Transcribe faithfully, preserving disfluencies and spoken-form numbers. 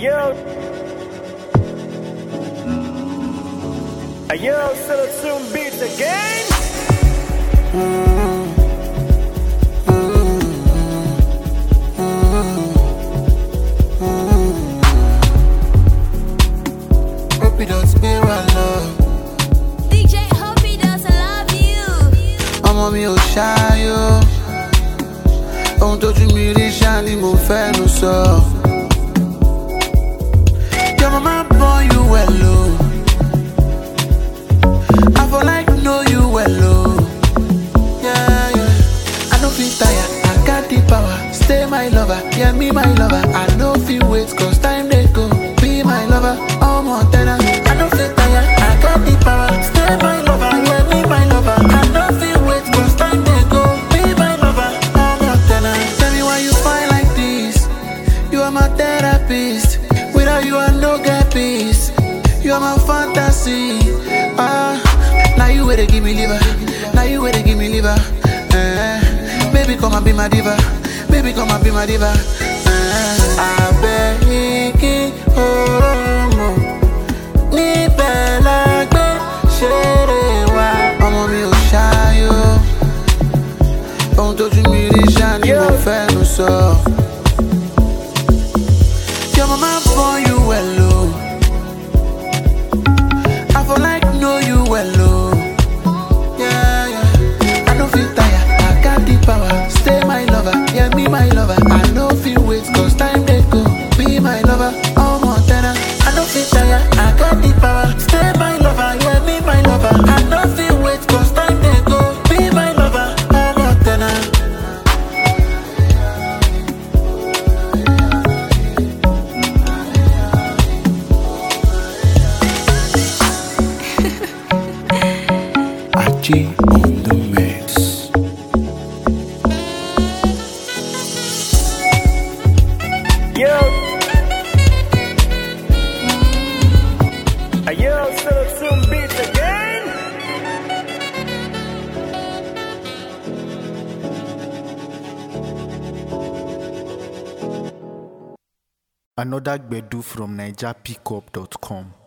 Ayo, ayo, solo soon beats again. Hope it does me well, love. D J hope he does love you. Ọmọ mi ò ṣáyó. Ohun tójú mi rí ṣá ni mo fẹ́nu sọ. Your mama born you well, oh. I for like know you well, oh. Yeah, yeah. I no fit tire, I got the power. Stay my lover, yeah me my lover. I no fit wait, cause time they go. Be my lover, all more tenor. I no fit tire, I got the power. Stay my lover, yeah me my lover. I no fit wait, cause time they go. Be my lover, all more tenor. Tell me why you find like this. You are my therapist. Without you I no get peace. You are my fantasy. Ah, now you where they give me liver. Now you where they give me liver. Eh, baby come and be my diva. Baby come and be my diva. Eh, I beg you, oh mo. Ni bella gbe shere wa. Ọmọ mi ò ṣáyó. Ohun tójú mi rí ṣá ni mo fẹ́nu sọ. Your mama born you well, oh. I for like know you well, oh. Yeah, yeah. I no feel tired, I got the power. Stay my lover, yeah me my lover. I no feel wait, cause time they go. Be my lover, all more tenor. I no feel tired, I got the power. Stay my lover, yeah me my lover. I no feel wait, cause time they go. Be my lover, all more tenor. G on the mix. Yo, ayo, solo soon beats again. Another Gbedu from Niger Pickup dot com.